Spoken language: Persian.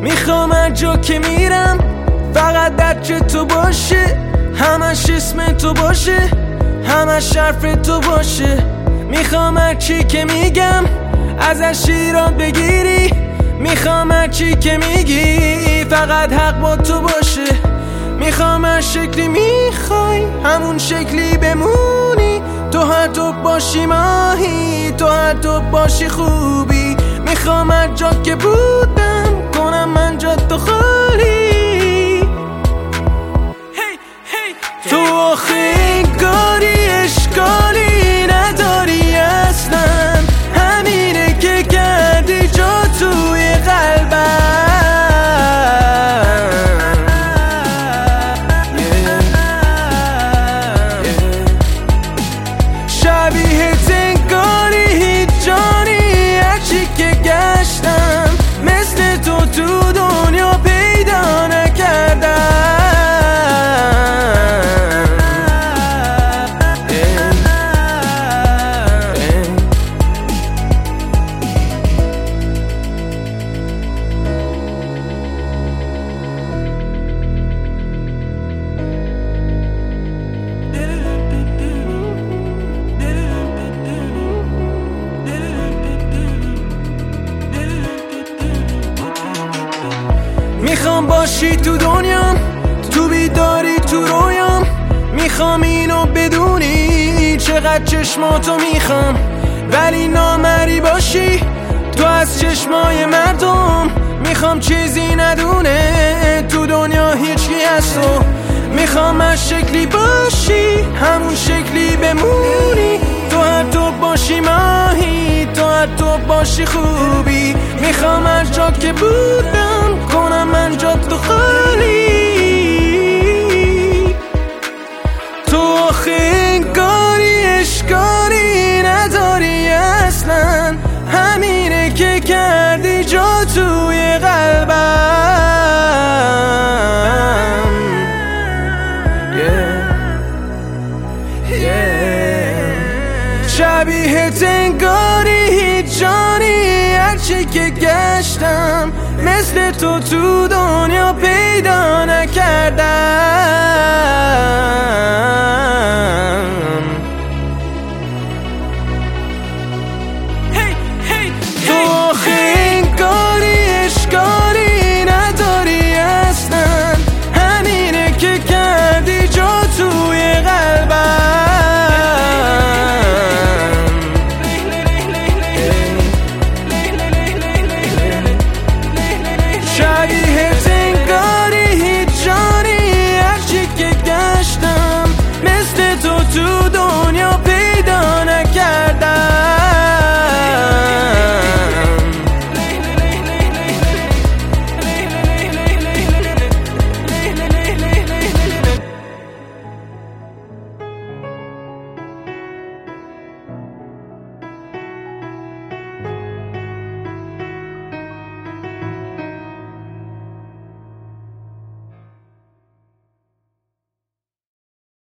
میخوام هر جا که میرم فقط درک تو باشه، همش اسم تو باشه، همش حرف تو باشه. میخوام هر چی که میگم ازش ایراد بگیری، میخوام هر چی که میگی فقط حق با تو باشه. میخوام هر شکلی میخوای همون شکلی بمونی، تو هر تو باشی ماهی، تو هر تو باشی خوبی. میخوام هر جا که بودم کنم من جا تو خالی. تو آخه انگاری اشکالی نداری اصلا، همینه که کردی جا توی قلبم. شبیهت انگاری هیچ جانی، هرچی که گشتم مثل تو دنیا پیدا نکردم. میخوام باشی تو دنیام، تو بیداری تو رویام. میخوام اینو بدونی چقدر چشماتو میخوام، ولی نامری باشی تو از چشمای مردم. میخوام چیزی ندونه تو دنیا هیچکی هست و میخوام هر شکلی باشی همون شکلی بمونی، تو هر تو باشی ماهی، تو هر تو باشی خوبی. میخوام هر جا که بودم کنم من جا تو خالی. تو آخه انگاری اشکالی نداری اصلا، همینه که کردی جا توی قلبم. شبیهت انگاری هیچ جانی، هرچی که گشتم مثل تو دنیا پیدا نکردم.